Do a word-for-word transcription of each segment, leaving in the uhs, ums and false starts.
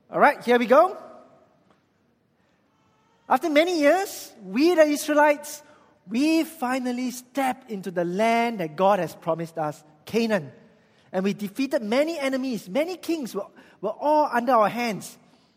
All right, here we go. After many years, we the Israelites, we finally stepped into the land that God has promised us, Canaan. And we defeated many enemies. Many kings were, were all under our hands.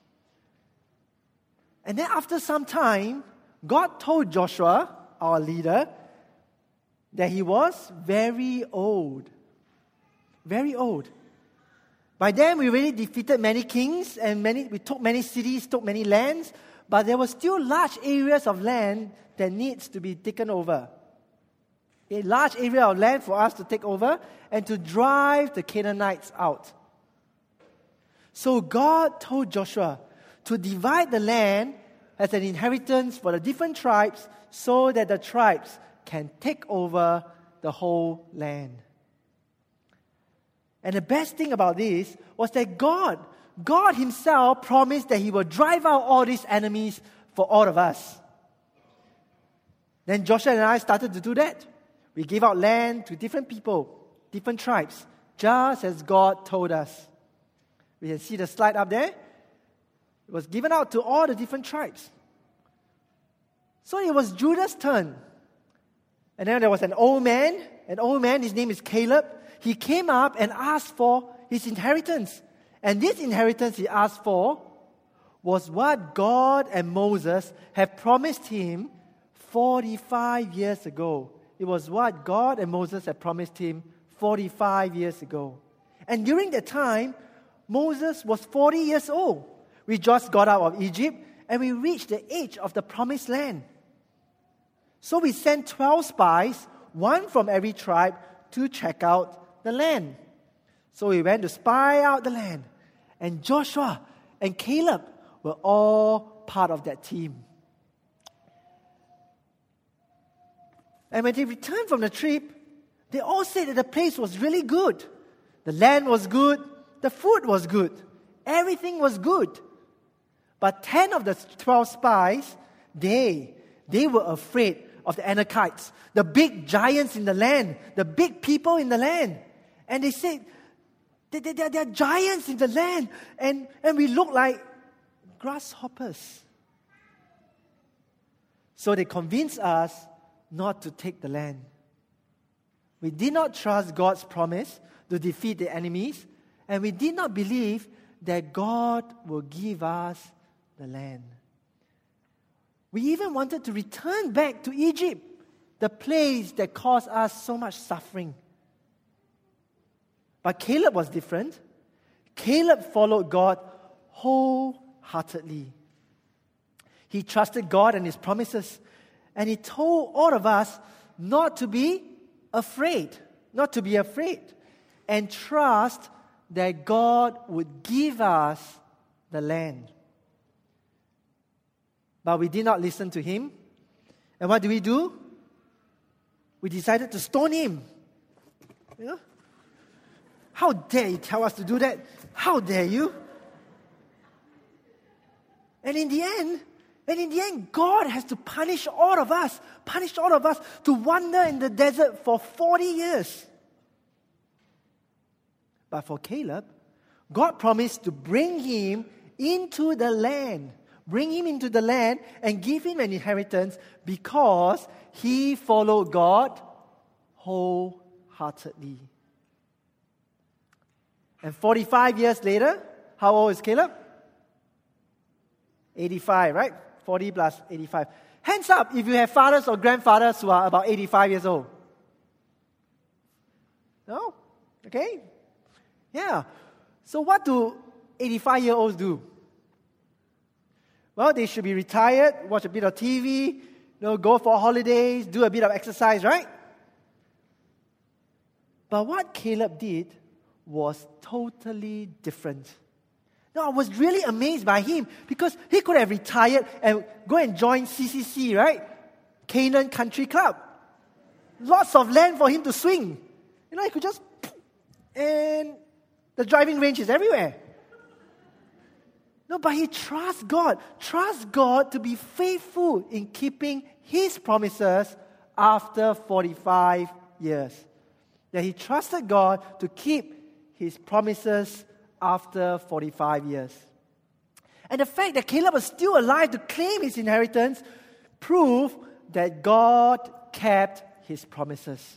And then after some time, God told Joshua, our leader, that he was very old. Very old. By then, we already defeated many kings and many. we took many cities, took many lands, but there were still large areas of land that needs to be taken over. A large area of land for us to take over and to drive the Canaanites out. So God told Joshua to divide the land as an inheritance for the different tribes so that the tribes can take over the whole land. And the best thing about this was that God, God Himself promised that He will drive out all these enemies for all of us. Then Joshua and I started to do that. We gave out land to different people, different tribes, just as God told us. We can see the slide up there. It was given out to all the different tribes. So it was Judah's turn. And then there was an old man, an old man, his name is Caleb. He came up and asked for his inheritance. And this inheritance he asked for was what God and Moses had promised him forty-five years ago. It was what God and Moses had promised him forty-five years ago. And during that time, Moses was forty years old. We just got out of Egypt and we reached the age of the promised land. So we sent twelve spies, one from every tribe, to check out the land. So we went to spy out the land. And Joshua and Caleb were all part of that team. And when they returned from the trip, they all said that the place was really good. The land was good. The food was good. Everything was good. But ten of the twelve spies, they, they were afraid of the Anakites, the big giants in the land, the big people in the land. And they said, they, they, they are giants in the land, and, and we look like grasshoppers. So they convinced us not to take the land. We did not trust God's promise to defeat the enemies, and we did not believe that God will give us the land. We even wanted to return back to Egypt, the place that caused us so much suffering. But Caleb was different. Caleb followed God wholeheartedly. He trusted God and His promises. And he told all of us not to be afraid, not to be afraid, and trust that God would give us the land. But we did not listen to him. And what did we do? We decided to stone him. You know? How dare you tell us to do that? How dare you? And in the end, and in the end, God has to punish all of us, punish all of us to wander in the desert for forty years. But for Caleb, God promised to bring him into the land, bring him into the land and give him an inheritance because he followed God wholeheartedly. And forty-five years later, how old is Caleb? eighty-five, right? forty plus eighty-five. Hands up if you have fathers or grandfathers who are about eighty-five years old. No? Okay? Yeah. So what do eighty-five-year-olds do? Well, they should be retired, watch a bit of T V, you know, go for holidays, do a bit of exercise, right? But what Caleb did was totally different. No, I was really amazed by him because he could have retired and go and join C C C, right? Canaan Country Club. Lots of land for him to swing. You know, he could just... And the driving range is everywhere. No, but he trusts God. Trusts God to be faithful in keeping His promises after forty-five years. That he trusted God to keep His promises after forty-five years. And the fact that Caleb was still alive to claim his inheritance proved that God kept his promises.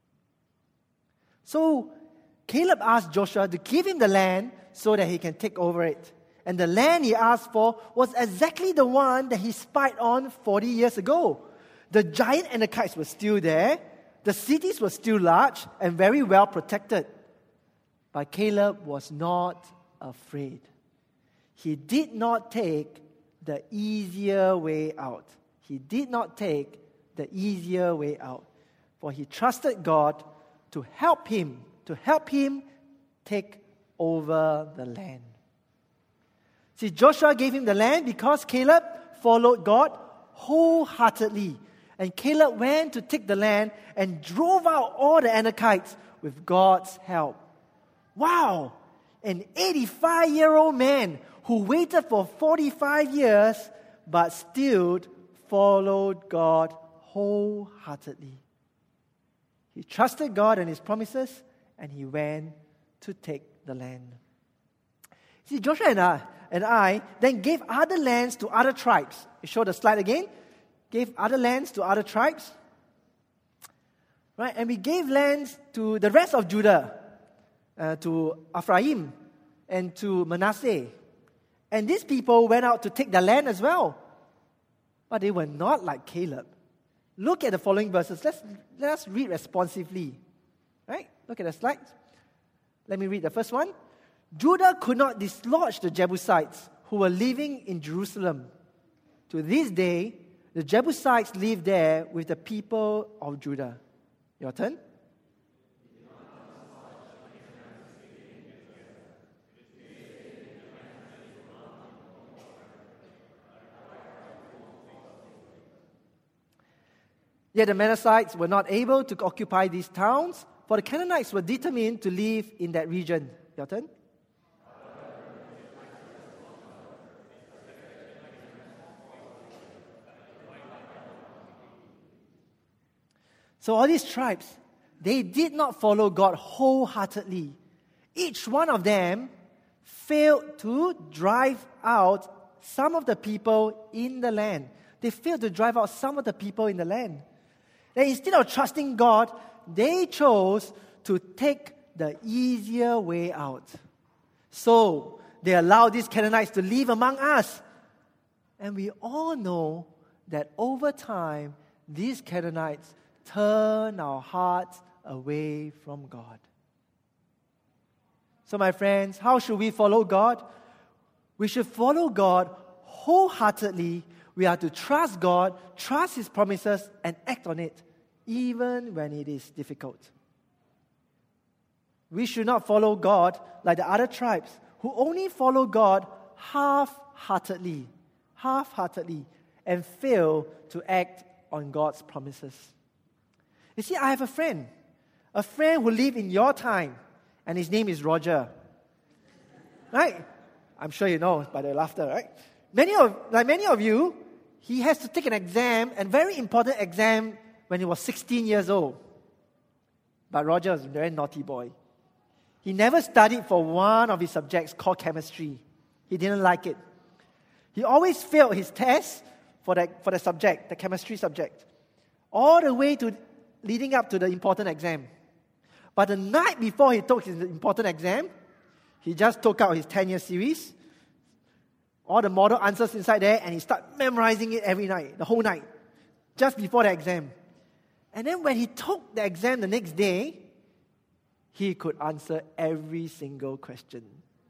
So Caleb asked Joshua to give him the land so that he can take over it. And the land he asked for was exactly the one that he spied on forty years ago. The giant Anakites were still there. The cities were still large and very well protected. But Caleb was not afraid. He did not take the easier way out. He did not take the easier way out. For he trusted God to help him, to help him take over the land. See, Joshua gave him the land because Caleb followed God wholeheartedly. And Caleb went to take the land and drove out all the Anakites with God's help. Wow! An eighty-five-year-old man who waited for forty-five years but still followed God wholeheartedly. He trusted God and His promises, and he went to take the land. See, Joshua and I, and I then gave other lands to other tribes. You show the slide again. Gave other lands to other tribes. Right? And we gave lands to the rest of Judah, uh, to Ephraim and to Manasseh. And these people went out to take the land as well. But they were not like Caleb. Look at the following verses. Let's, let us read responsively. Right? Look at the slides. Let me read the first one. Judah could not dislodge the Jebusites who were living in Jerusalem. To this day, the Jebusites live there with the people of Judah. Your turn. Yet the Manassites were not able to occupy these towns, for the Canaanites were determined to live in that region. Your turn. So all these tribes, they did not follow God wholeheartedly. Each one of them failed to drive out some of the people in the land. They failed to drive out some of the people in the land. And instead of trusting God, they chose to take the easier way out. So they allowed these Canaanites to live among us. And we all know that over time, these Canaanites turn our hearts away from God. So, my friends, how should we follow God? We should follow God wholeheartedly. We are to trust God, trust His promises, and act on it, even when it is difficult. We should not follow God like the other tribes who only follow God half-heartedly, half-heartedly, and fail to act on God's promises. You see, I have a friend, a friend who lived in your time, and his name is Roger. Right? I'm sure you know by the laughter, right? Many of, like many of you, he has to take an exam, a very important exam, when he was sixteen years old. But Roger was a very naughty boy. He never studied for one of his subjects called chemistry. He didn't like it. He always failed his test for the, for the subject, the chemistry subject, all the way to leading up to the important exam. But the night before he took his important exam, he just took out his ten-year series, all the model answers inside there, and he started memorizing it every night, the whole night, just before the exam. And then when he took the exam the next day, he could answer every single question.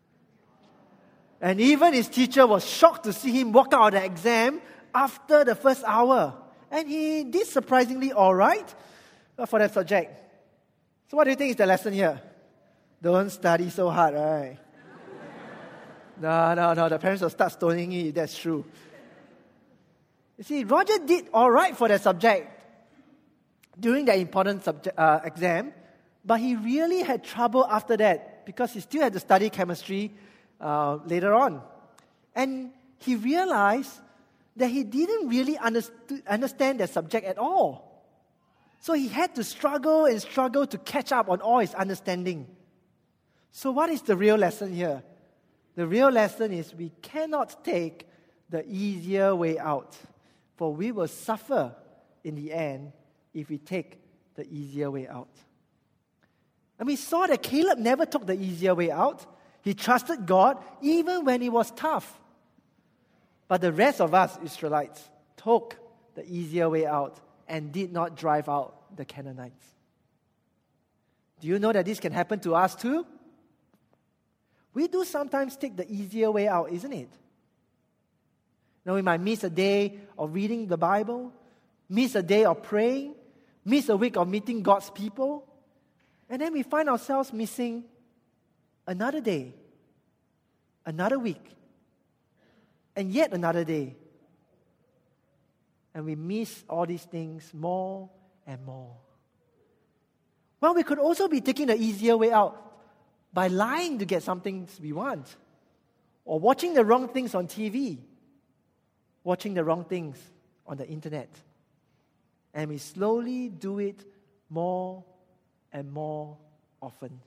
And even his teacher was shocked to see him walk out of the exam after the first hour. And he did surprisingly all right for that subject. So what do you think is the lesson here? Don't study so hard, right? no, no, no. The parents will start stoning you if that's true. You see, Roger did all right for that subject during that important subject, uh, exam, but he really had trouble after that because he still had to study chemistry uh, later on. And he realized that he didn't really underst- understand that subject at all. So he had to struggle and struggle to catch up on all his understanding. So what is the real lesson here? The real lesson is we cannot take the easier way out, for we will suffer in the end if we take the easier way out. And we saw that Caleb never took the easier way out. He trusted God even when it was tough. But the rest of us Israelites took the easier way out and did not drive out the Canaanites. Do you know that this can happen to us too? We do sometimes take the easier way out, isn't it? Now we might miss a day of reading the Bible, miss a day of praying, miss a week of meeting God's people, and then we find ourselves missing another day, another week, and yet another day. And we miss all these things more and more. Well, we could also be taking the easier way out by lying to get something we want, or watching the wrong things on T V, watching the wrong things on the internet. And we slowly do it more and more often.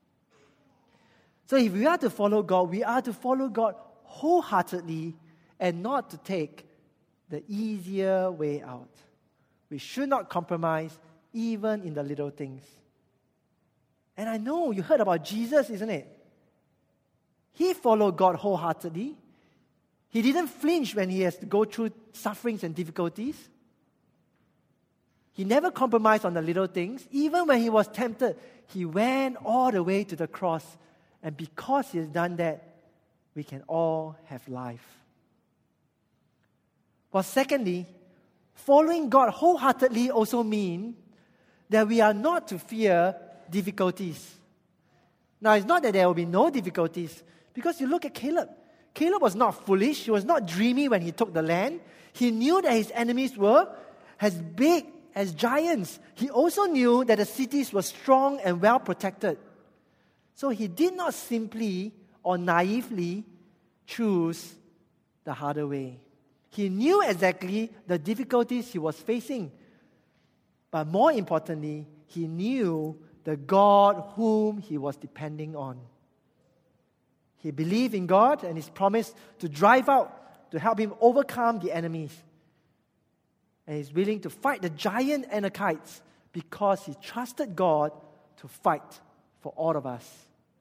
So if we are to follow God, we are to follow God wholeheartedly and not to take the easier way out. We should not compromise even in the little things. And I know you heard about Jesus, isn't it? He followed God wholeheartedly. He didn't flinch when he has to go through sufferings and difficulties. He never compromised on the little things. Even when he was tempted, he went all the way to the cross. And because he has done that, we can all have life. Well, secondly, following God wholeheartedly also means that we are not to fear difficulties. Now, it's not that there will be no difficulties, because you look at Caleb. Caleb was not foolish. He was not dreamy when he took the land. He knew that his enemies were as big as giants. He also knew that the cities were strong and well protected. So he did not simply or naively choose the harder way. He knew exactly the difficulties he was facing. But more importantly, he knew the God whom he was depending on. He believed in God and His promise to drive out, to help him overcome the enemies. And he's willing to fight the giant Anakites because he trusted God to fight for all of us.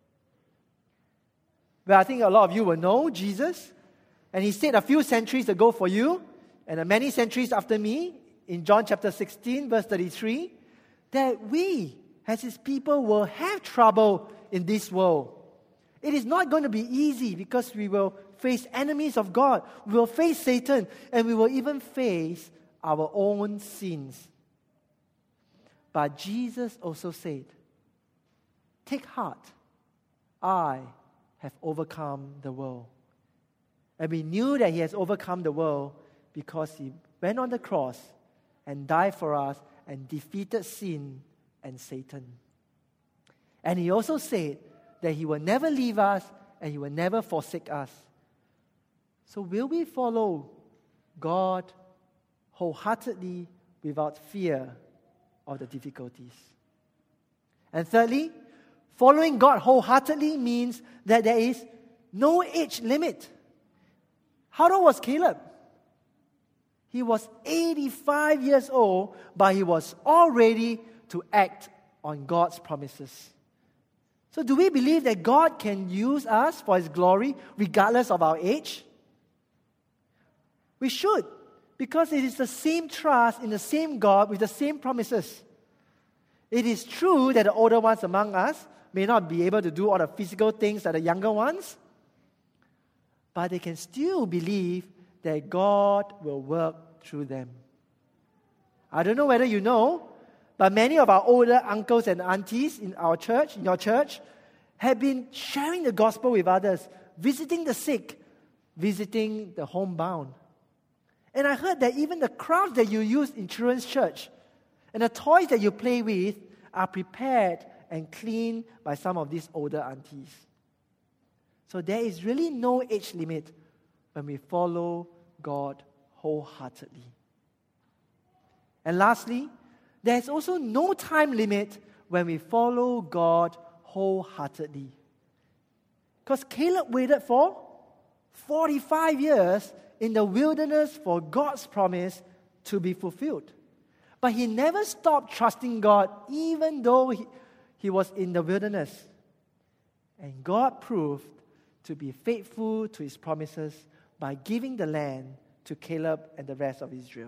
Well, I think a lot of you will know Jesus. And he said a few centuries ago for you, and many centuries after me, in John chapter sixteen, verse thirty-three, that we, as His people, will have trouble in this world. It is not going to be easy because we will face enemies of God. We will face Satan, and we will even face our own sins. But Jesus also said, "Take heart, I have overcome the world." And we knew that He has overcome the world because He went on the cross and died for us and defeated sin and Satan. And He also said that He will never leave us and He will never forsake us. So will we follow God wholeheartedly without fear of the difficulties? And thirdly, following God wholeheartedly means that there is no age limit. How old was Caleb? He was eighty-five years old, but he was all ready to act on God's promises. So do we believe that God can use us for His glory regardless of our age? We should, because it is the same trust in the same God with the same promises. It is true that the older ones among us may not be able to do all the physical things that the younger ones, but they can still believe that God will work through them. I don't know whether you know, but many of our older uncles and aunties in our church, in your church, have been sharing the gospel with others, visiting the sick, visiting the homebound. And I heard that even the crafts that you use in children's church and the toys that you play with are prepared and cleaned by some of these older aunties. So there is really no age limit when we follow God wholeheartedly. And lastly, there is also no time limit when we follow God wholeheartedly. Because Caleb waited for forty-five years in the wilderness for God's promise to be fulfilled. But he never stopped trusting God even though he, he was in the wilderness. And God proved to be faithful to his promises by giving the land to Caleb and the rest of Israel.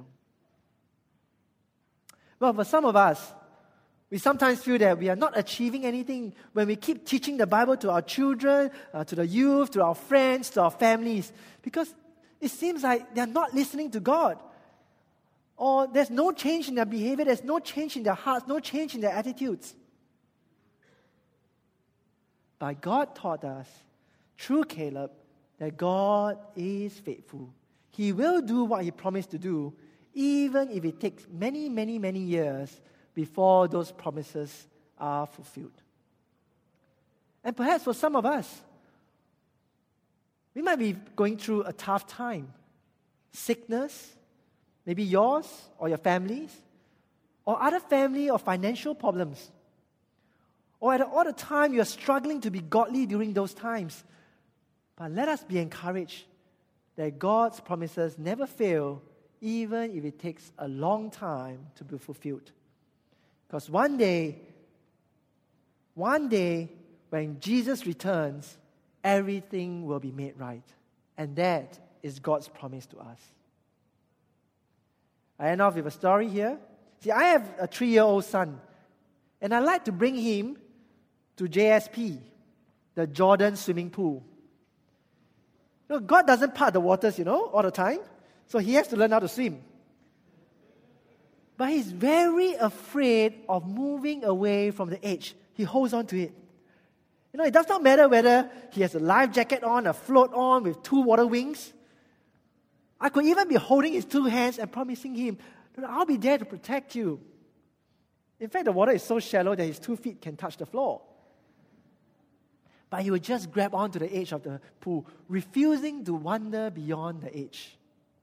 Well, for some of us, we sometimes feel that we are not achieving anything when we keep teaching the Bible to our children, uh, to the youth, to our friends, to our families, because it seems like they are not listening to God. Or there's no change in their behavior, there's no change in their hearts, no change in their attitudes. But God taught us, through Caleb, that God is faithful. He will do what he promised to do, even if it takes many, many, many years before those promises are fulfilled. And perhaps for some of us, we might be going through a tough time. Sickness, maybe yours or your family's, or other family or financial problems. Or at all the time you're struggling to be godly during those times. But let us be encouraged that God's promises never fail, even if it takes a long time to be fulfilled. Because one day, one day, when Jesus returns, everything will be made right. And that is God's promise to us. I end off with a story here. See, I have a three-year-old son, and I like to bring him to J S P, the Jordan swimming pool. You know, God doesn't part the waters, you know, all the time. So he has to learn how to swim. But he's very afraid of moving away from the edge. He holds on to it. You know, it does not matter whether he has a life jacket on, a float on with two water wings. I could even be holding his two hands and promising him, I'll be there to protect you. In fact, the water is so shallow that his two feet can touch the floor. But he would just grab onto the edge of the pool, refusing to wander beyond the edge.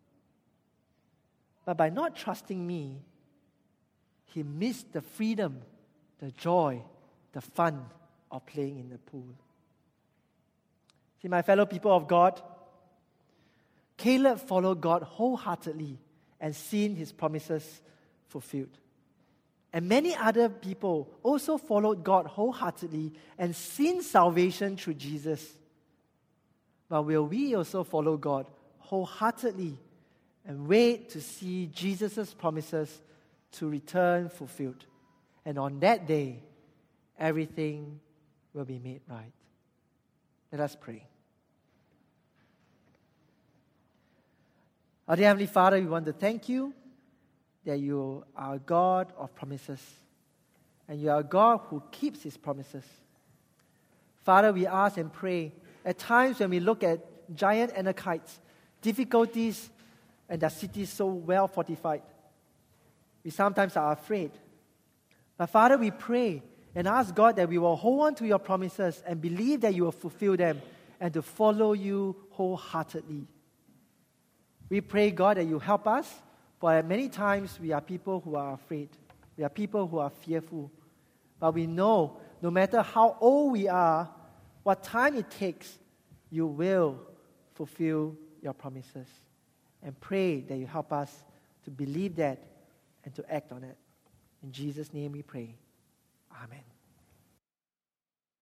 But by not trusting me, he missed the freedom, the joy, the fun of playing in the pool. See, my fellow people of God, Caleb followed God wholeheartedly and seen his promises fulfilled. And many other people also followed God wholeheartedly and seen salvation through Jesus. But will we also follow God wholeheartedly and wait to see Jesus' promises to return fulfilled? And on that day, everything will be made right. Let us pray. Our dear Heavenly Father, we want to thank you that you are a God of promises. And you are a God who keeps his promises. Father, we ask and pray, at times when we look at giant Anakites, difficulties, and their cities so well fortified, we sometimes are afraid. But Father, we pray and ask God that we will hold on to your promises and believe that you will fulfill them and to follow you wholeheartedly. We pray, God, that you help us, for many times we are people who are afraid. We are people who are fearful. But we know, no matter how old we are, what time it takes, you will fulfill your promises. And pray that you help us to believe that and to act on it. In Jesus' name we pray. Amen.